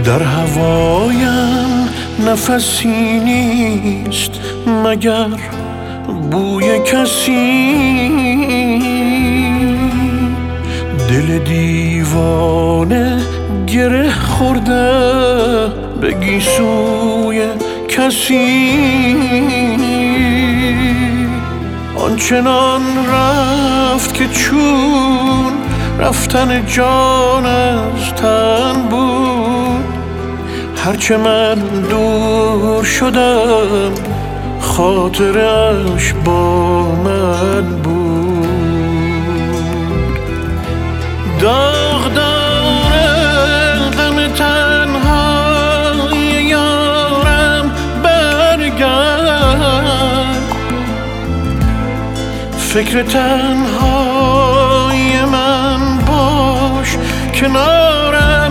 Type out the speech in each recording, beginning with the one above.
در هوایم نفسی نیست مگر بوی کسی، دل دیوانه گره خورده به گیسوی کسی. آنچنان رفت که چون رفتن جان از تن بود، هرچه من دور شدم خاطرش با من بود. داغ داره غم تنهای یارم برگرد، فکر تنهای من باش کنارم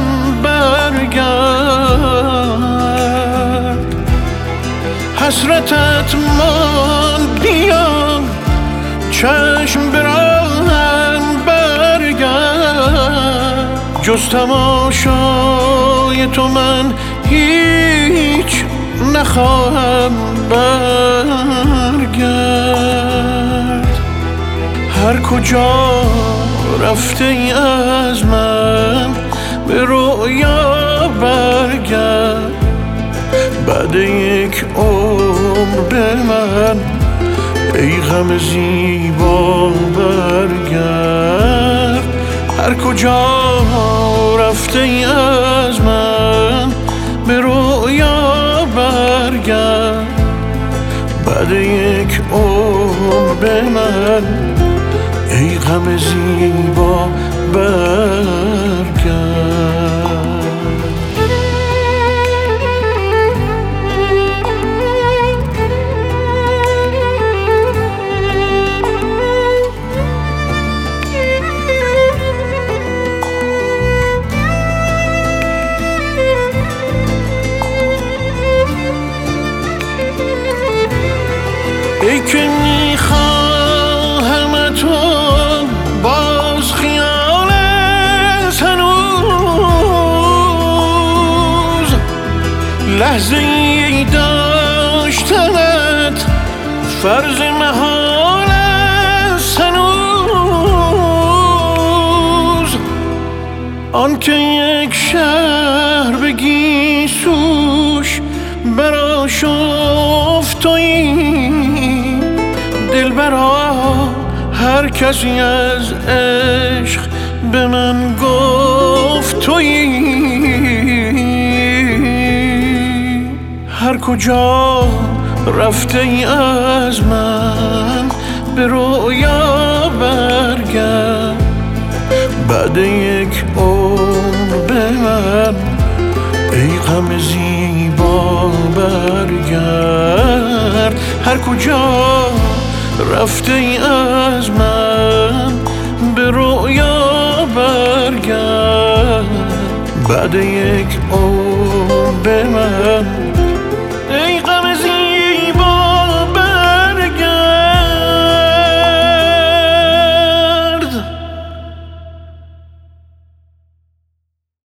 برگرد. حسرتت مان بیا چشم براهم برگرد، جز تماشای تو من هیچ نخواهم برگرد. هر کجا رفته ای از من به رویا برگرد، بعد یک عمر به من ای غم زیبا برگرد. هر کجا رفته ای از من به رویا برگرد، بعد یک عمر به من ای غم زیبا برگرد. ای که میخواهم تو باز خیال هنوز، لحظه ای داشتنت فرض محال است هنوز. آن که یک شهر به گیسوش برآشفت تویی، دلبرا هر کسی از عشق به من گفت تویی. هر کجا رفته ای از من به رویا برگرد، بعد یک عمر به من ای غم زیبا برگرد. هر کجا رفته ای از من به رویا برگرد، بعد یک عمر به من